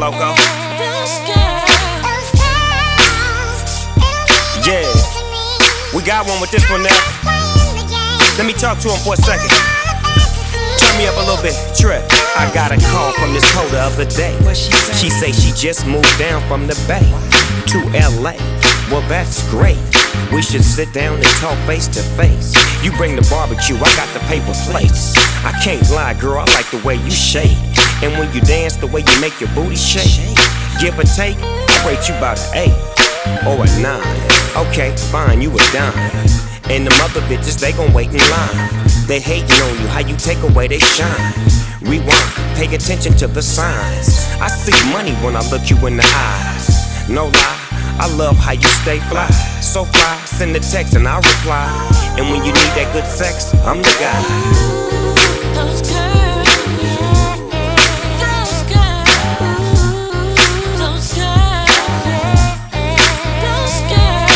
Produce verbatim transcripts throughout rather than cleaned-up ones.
loco. Yeah, we got one with this one now. Let me talk to him for a second. Turn me up a little bit, Trip. I got a call from this hoe the other day. She say she just moved down from the Bay to L A. Well, that's great. We should sit down and talk face to face. You bring the barbecue, I got the paper plates. I can't lie, girl, I like the way you shake. And when you dance, the way you make your booty shake. Give or take, I rate you about an eight or a nine. Okay, fine, you a dime. And them other bitches, they gon' wait in line. They hatin' on you, how you take away they shine. Rewind, pay attention to the signs. I see money when I look you in the eyes. No lie, I love how you stay fly. So fly, send a text and I'll reply. And when you need that good sex, I'm the guy. Those girls, those girls, those girls, those girls.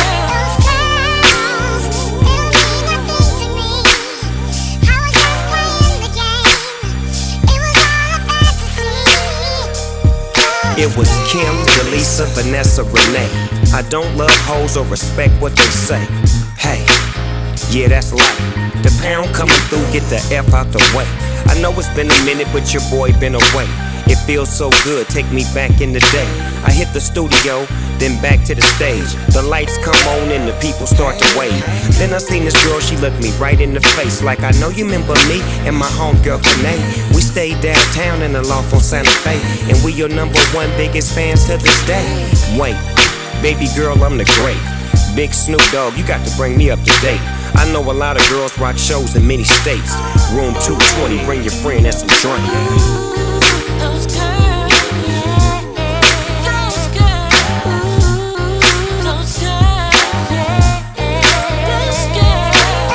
It was Kim, Delisa, Vanessa, Renee. I don't love hoes or respect what they say. Hey, yeah, that's life. The pound coming through, get the F out the way. I know it's been a minute, but your boy been away. It feels so good, take me back in the day. I hit the studio, then back to the stage. The lights come on and the people start to wave. Then I seen this girl, she looked me right in the face. Like, I know you remember me and my homegirl Renee. We stayed downtown in the loft on Santa Fe, and we your number one biggest fans to this day. Wait, baby girl, I'm the great. Big Snoop Dogg, you got to bring me up to date. I know a lot of girls rock shows in many states. Room two twenty, bring your friend and some drink. Those girls, those girls, those girls, those girls.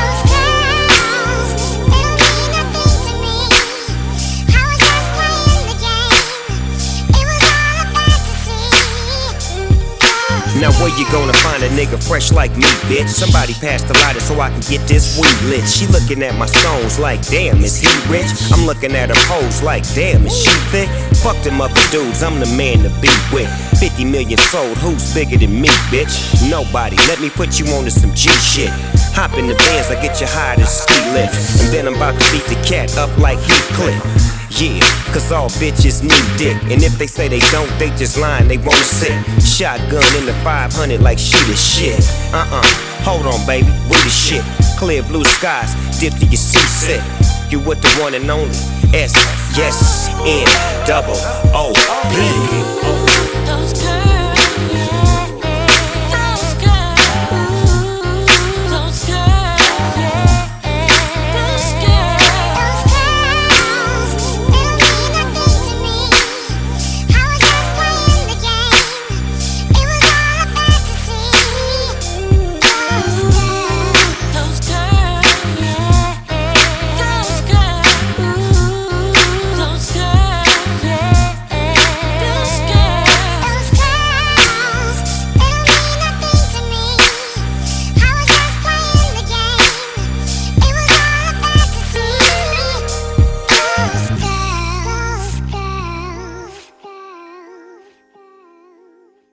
Now where you gonna find a nigga fresh like me, bitch? Somebody pass the lighter so I can get this weed lit. She looking at my stones like, damn, is he rich? I'm looking at her pose like, damn, is she thick? Fuck them other dudes, I'm the man to be with. Fifty million sold, who's bigger than me, bitch? Nobody, let me put you on to some G shit. Hop in the Benz, I get you high to ski lift. And then I'm about to beat the cat up like Heathcliff. Yeah, cause all bitches need dick. And if they say they don't, they just lying, they won't sit. Shotgun in the five hundred like she the shit. Uh-uh, hold on baby, we the shit. Clear blue skies, dip to your seat set. You with the one and only S, yes, N, double O, P.